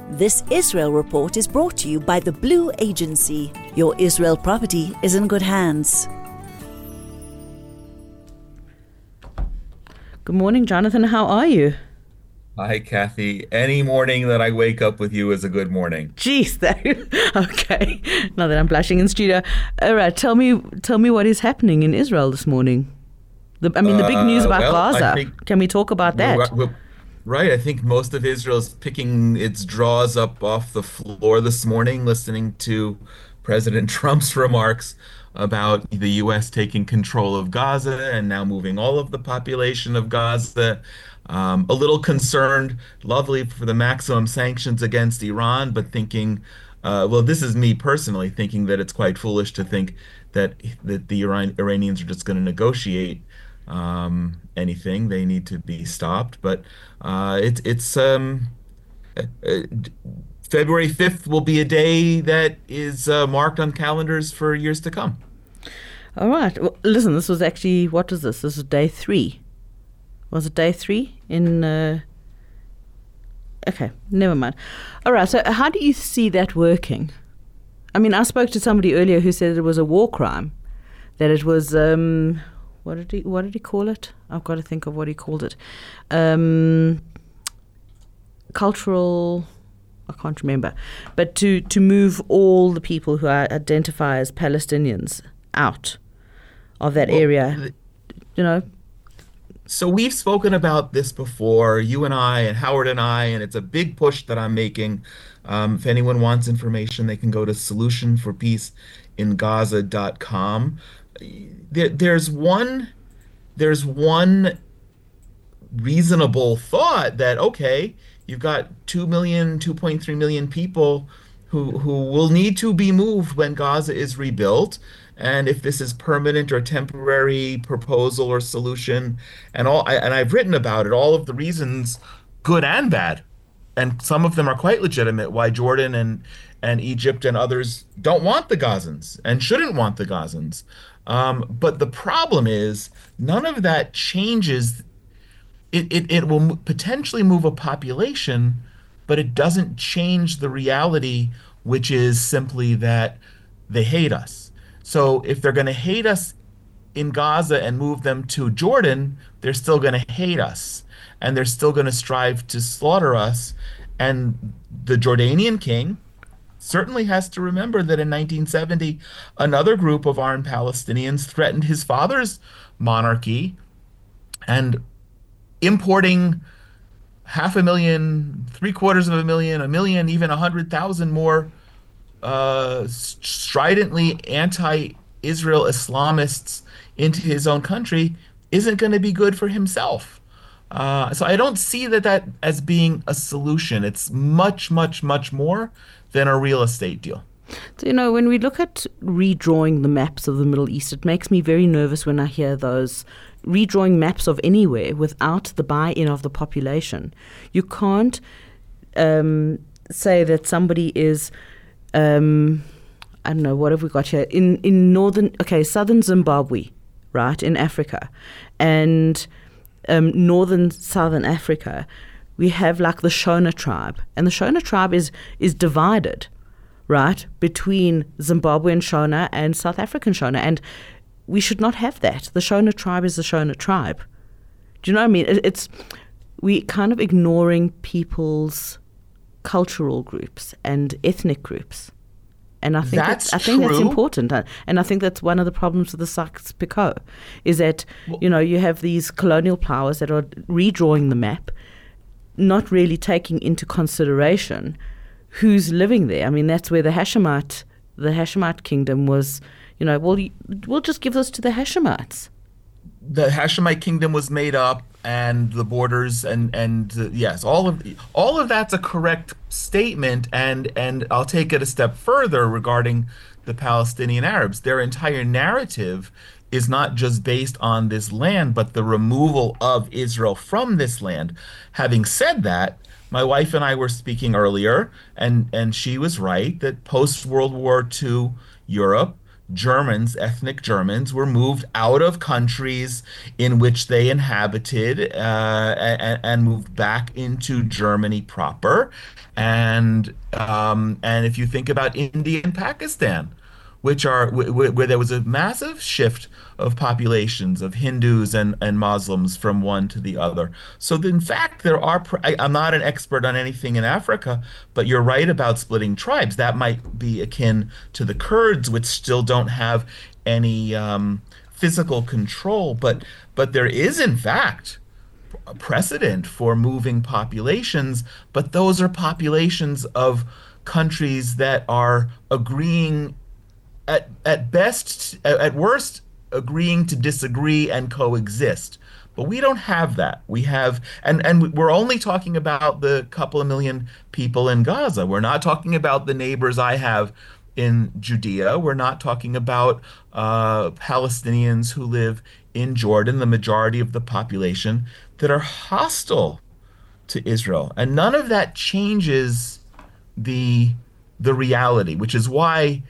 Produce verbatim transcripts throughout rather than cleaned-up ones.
This Israel Report is brought to you by the Blue Agency. Your Israel property is in good hands. Good morning, Jonathan. How are you? Hi, Kathy. Any morning that I wake up with you is a good morning. Jeez, that, okay. Now that I'm blushing in studio. All right, tell me, tell me what is happening in Israel this morning. The, I mean, the big news about uh, well, Gaza. think, Can we talk about that? We're, we're, right. I think most of Israel's picking its draws up off the floor this morning, listening to President Trump's remarks about the U S taking control of Gaza and now moving all of the population of Gaza. Um, a little concerned, lovely for the maximum sanctions against Iran, but thinking, uh, well, this is me personally thinking that it's quite foolish to think that that the Iran Iranians are just going to negotiate um, anything. They need to be stopped. But uh, it's it's um, uh, February fifth will be a day that is uh, marked on calendars for years to come. All right. Well, listen, this was actually, what is this? This is day three. Was it day three in... Uh... Okay, never mind. All right, so how do you see that working? I mean, I spoke to somebody earlier who said it was a war crime, that it was... Um, what did he What did he call it? I've got to think of what he called it. Um, cultural... I can't remember. But to, to move all the people who are, identify as Palestinians out of that well, area, you know... So we've spoken about this before, you and I and Howard and I, and it's a big push that I'm making. Um, if anyone wants information, they can go to solution for peace in gaza dot com. There, there's one, there's one reasonable thought that, okay, you've got two million, two point three million people who who will need to be moved when Gaza is rebuilt. And if this is permanent or temporary proposal or solution, and all, I, and I've written about it, all of the reasons, good and bad, and some of them are quite legitimate, why Jordan and and Egypt and others don't want the Gazans and shouldn't want the Gazans. Um, but the problem is none of that changes. It, it, it will potentially move a population, but it doesn't change the reality, which is simply that they hate us. So if they're going to hate us in Gaza and move them to Jordan, they're still going to hate us, and they're still going to strive to slaughter us. And the Jordanian king certainly has to remember that in nineteen seventy, another group of armed Palestinians threatened his father's monarchy, and importing half a million, three quarters of a million, a million, even a hundred thousand more uh, stridently anti-Israel Islamists into his own country isn't going to be good for himself. Uh, so I don't see that that as being a solution. It's much, much, much more than a real estate deal. So, you know, when we look at redrawing the maps of the Middle East, it makes me very nervous when I hear those redrawing maps of anywhere without the buy-in of the population. You can't um, say that somebody is... Um, I don't know, what have we got here? In in northern, okay, southern Zimbabwe, right, in Africa, and um, northern southern Africa, we have like the Shona tribe. And the Shona tribe is is divided, right, between Zimbabwean Shona and South African Shona. And we should not have that. The Shona tribe is the Shona tribe. Do you know what I mean? It, it's, we kind of ignoring people's cultural groups and ethnic groups, and I think that's, that's I think true. That's important, and I think that's one of the problems with the Sykes-Picot is that well, you know you have these colonial powers that are redrawing the map, not really taking into consideration who's living there. I mean, that's where the Hashemite the Hashemite kingdom was. You know, well, we'll just give this to the Hashemites. The Hashemite kingdom was made up, and the borders, and and uh, yes, all of all of that's a correct statement. And and I'll take it a step further regarding the Palestinian Arabs. Their entire narrative is not just based on this land, but the removal of Israel from this land. Having said that, my wife and I were speaking earlier, and and she was right that post World War Two Europe Germans, ethnic Germans, were moved out of countries in which they inhabited uh, and, and moved back into Germany proper. And um, and if you think about India and Pakistan, which are wh wh where there was a massive shift of populations of Hindus and, and Muslims from one to the other. So in fact, there are, pr- I, I'm not an expert on anything in Africa, but you're right about splitting tribes. That might be akin to the Kurds, which still don't have any um, physical control. But but there is in fact a precedent for moving populations, but those are populations of countries that are agreeing at at best, at worst, agreeing to disagree and coexist. But we don't have that. We have, and and we're only talking about the couple of million people in Gaza. We're not talking about the neighbors I have in Judea. We're not talking about uh, Palestinians who live in Jordan, the majority of the population that are hostile to Israel. And none of that changes the the reality, which is why.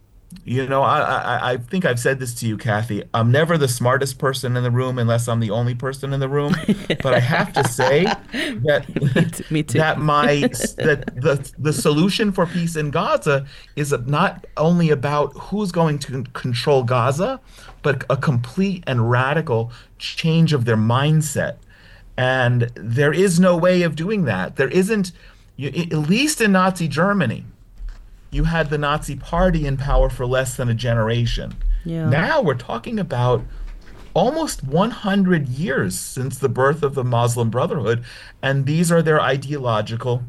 You know, I, I I think I've said this to you, Kathy. I'm never the smartest person in the room unless I'm the only person in the room. But I have to say that me too, me too. that my that the the solution for peace in Gaza is not only about who's going to control Gaza, but a complete and radical change of their mindset. And there is no way of doing that. There isn't, you- at least in Nazi Germany. You had the Nazi Party in power for less than a generation. Yeah. Now we're talking about almost one hundred years since the birth of the Muslim Brotherhood, and these are their ideological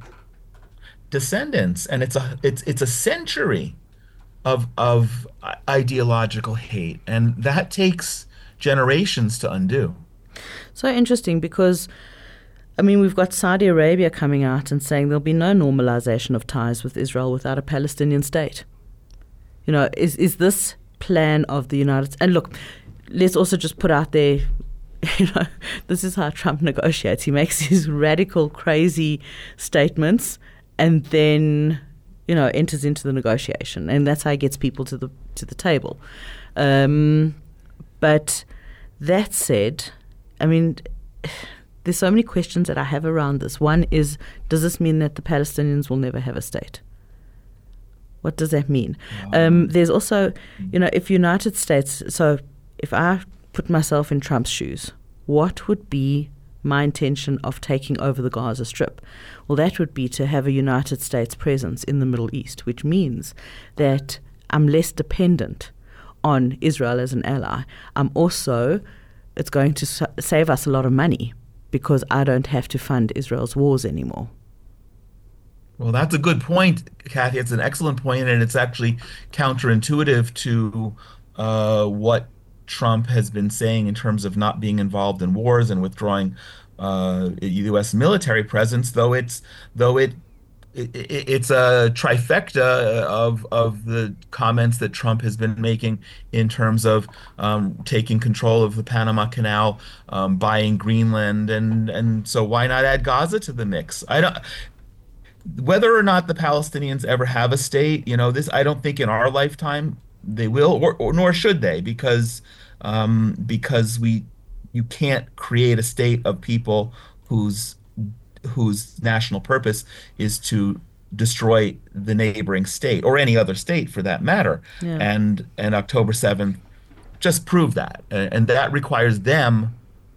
descendants. And it's a it's it's a century of of ideological hate, and that takes generations to undo. So interesting because, I mean, we've got Saudi Arabia coming out and saying there'll be no normalization of ties with Israel without a Palestinian state. You know, is is this plan of the United States? And look, let's also just put out there, you know, this is how Trump negotiates. He makes these radical, crazy statements and then, you know, enters into the negotiation. And that's how he gets people to the to the table. Um, but that said, I mean, there's so many questions that I have around this. One is, does this mean that the Palestinians will never have a state? What does that mean? Wow. Um, there's also, you know, if United States, so if I put myself in Trump's shoes, what would be my intention of taking over the Gaza Strip? Well, that would be to have a United States presence in the Middle East, which means that I'm less dependent on Israel as an ally. I'm also, it's going to sa- save us a lot of money because I don't have to fund Israel's wars anymore. Well, that's a good point, Kathy. It's an excellent point, and it's actually counterintuitive to uh, what Trump has been saying in terms of not being involved in wars and withdrawing uh, U S military presence. Though it's though it, it it's a trifecta of of the comments that Trump has been making in terms of um, taking control of the Panama Canal, um, buying Greenland, and and so why not add Gaza to the mix? I don't. Whether or not the Palestinians ever have a state, you know, this I don't think in our lifetime they will, or, or nor should they, because um, because we you can't create a state of people whose whose national purpose is to destroy the neighboring state or any other state for that matter. Yeah. And and October seventh just proved that, and, and that requires them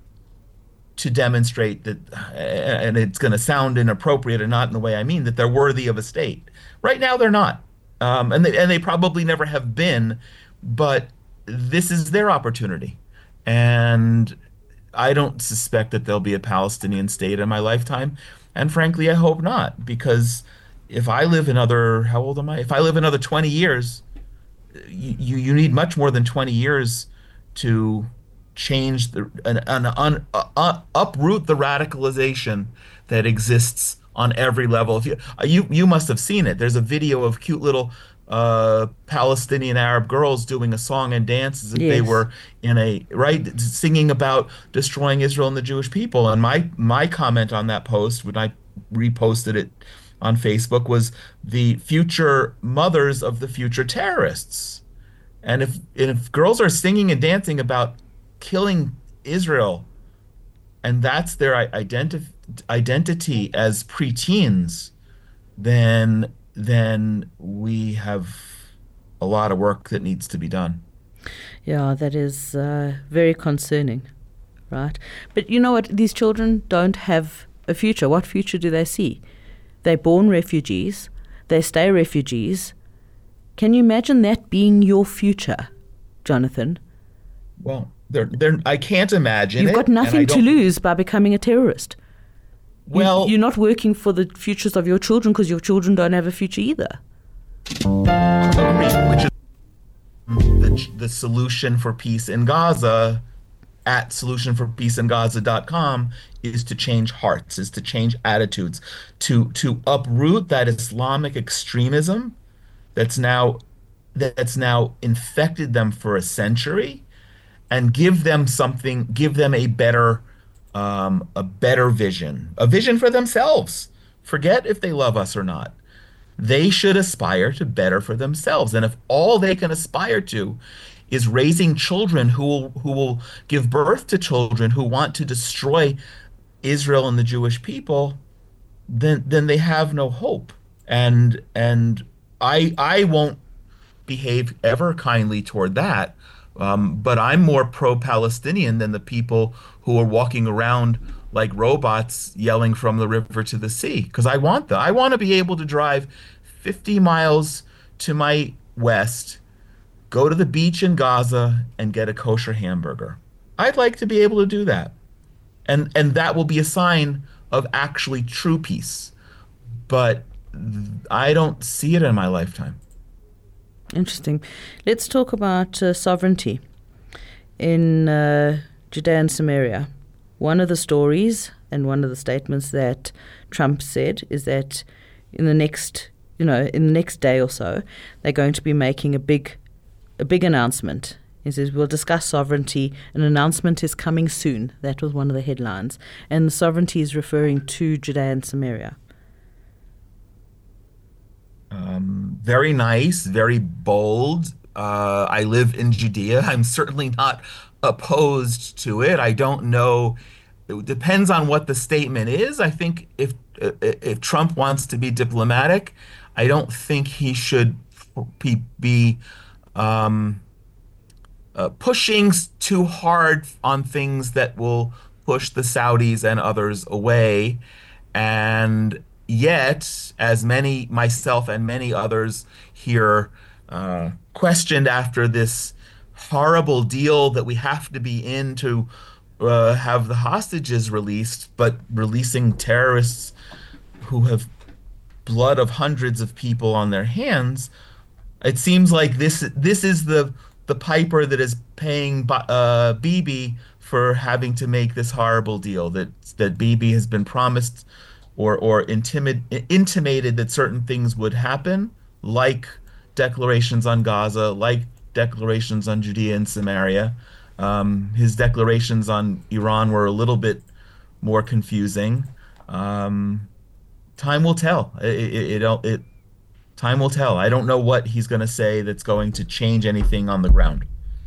to demonstrate that, and it's going to sound inappropriate and not in the way I mean, that they're worthy of a state. Right now, they're not, um, and they and they probably never have been. But this is their opportunity, and I don't suspect that there'll be a Palestinian state in my lifetime, and frankly, I hope not, because if I live another, how old am I? If I live another twenty years, you you need much more than twenty years to change the an, an, an uh, uproot the radicalization that exists on every level. If you you you must have seen it. There's a video of cute little uh, Palestinian Arab girls doing a song and dance as if Yes. they were in a right singing about destroying Israel and the Jewish people. And my my comment on that post when I reposted it on Facebook was the future mothers of the future terrorists. And if if girls are singing and dancing about killing Israel, and that's their identity identity as preteens, then then we have a lot of work that needs to be done. Yeah, that is uh, very concerning, right? But you know what? These children don't have a future. What future do they see? They're born refugees. They stay refugees. Can you imagine that being your future, Jonathan? Well, they're, they're, I can't imagine You've it, got and nothing I to don't- lose by becoming a terrorist. You- Well, you're not working for the futures of your children because your children don't have a future either. agree, which is the, the solution for peace in Gaza at solution for peace in gaza dot com is to change hearts, is to change attitudes, to to uproot that Islamic extremism that's now that's now infected them for a century, and give them something, give them a better um, a better vision, a vision for themselves. Forget if they love us or not. They should aspire to better for themselves. And if all they can aspire to is raising children who will who will give birth to children who want to destroy Israel and the Jewish people, then then they have no hope. And and I I won't behave ever kindly toward that. Um, but I'm more pro-Palestinian than the people who are walking around like robots yelling from the river to the sea. Because I want that. I want to be able to drive fifty miles to my west, go to the beach in Gaza, and get a kosher hamburger. I'd like to be able to do that. And and that will be a sign of actually true peace. But I don't see it in my lifetime. Interesting. Let's talk about uh, sovereignty in uh, Judea and Samaria. One of the stories and one of the statements that Trump said is that in the next, you know, in the next day or so, they're going to be making a big, a big announcement. He says, we'll discuss sovereignty. An announcement is coming soon. That was one of the headlines. And the sovereignty is referring to Judea and Samaria. Um, very nice, very bold. Uh, I live in Judea. I'm certainly not opposed to it. I don't know. It depends on what the statement is. I think if if Trump wants to be diplomatic, I don't think he should be, be um, uh, pushing s- too hard on things that will push the Saudis and others away. And yet, as many, myself and many others here, uh, questioned after this horrible deal that we have to be in to uh, have the hostages released, but releasing terrorists who have blood of hundreds of people on their hands, it seems like this this is the the piper that is paying Bi- uh, Bibi for having to make this horrible deal that that Bibi has been promised or or intimid, intimated that certain things would happen, like declarations on Gaza, like declarations on Judea and Samaria. Um, his declarations on Iran were a little bit more confusing. Um, time will tell. It, it, it, it time will tell. I don't know what he's going to say that's going to change anything on the ground.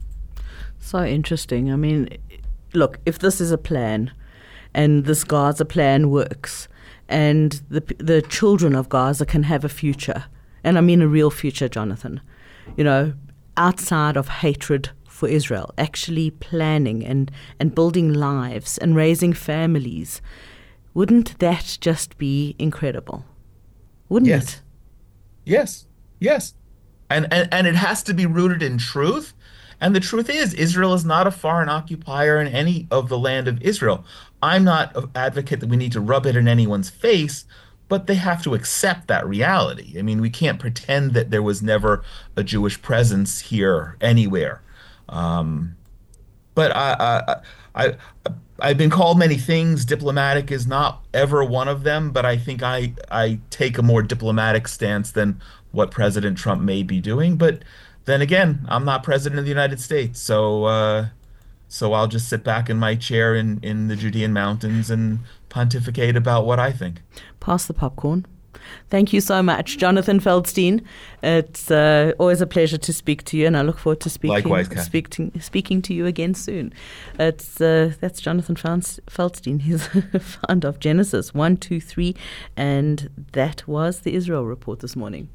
So interesting. I mean, look, if this is a plan and this Gaza plan works and the the children of Gaza can have a future, and I mean a real future, Jonathan, you know, outside of hatred for Israel, actually planning and, and building lives and raising families, wouldn't that just be incredible? Wouldn't Yes. it? Yes, yes. And, and and it has to be rooted in truth. And the truth is, Israel is not a foreign occupier in any of the land of Israel. I'm not an advocate that we need to rub it in anyone's face, but they have to accept that reality. I mean, we can't pretend that there was never a Jewish presence here anywhere. Um, but I, I, I, I've been called many things. Diplomatic is not ever one of them, but I think I, I take a more diplomatic stance than what President Trump may be doing. But then again, I'm not president of the United States, so uh, so I'll just sit back in my chair in, in the Judean mountains and pontificate about what I think. Pass the popcorn. Thank you so much, Jonathan Feldstein. It's uh, always a pleasure to speak to you, and I look forward to speaking Likewise, speaking, speaking to you again soon. It's uh, that's Jonathan Feldstein. He's founder of Genesis one, two, three, and that was the Israel Report this morning.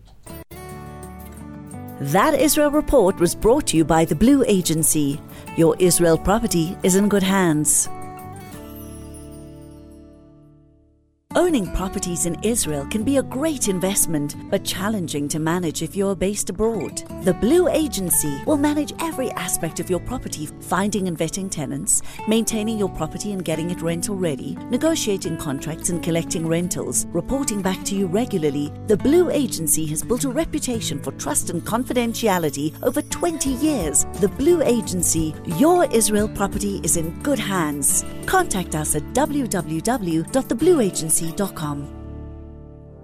That Israel Report was brought to you by the Blue Agency. Your Israel property is in good hands. Owning properties in Israel can be a great investment, but challenging to manage if you're based abroad. The Blue Agency will manage every aspect of your property, finding and vetting tenants, maintaining your property and getting it rental ready, negotiating contracts and collecting rentals, reporting back to you regularly. The Blue Agency has built a reputation for trust and confidentiality over twenty years. The Blue Agency, your Israel property is in good hands. Contact us at w w w dot the blue agency dot com.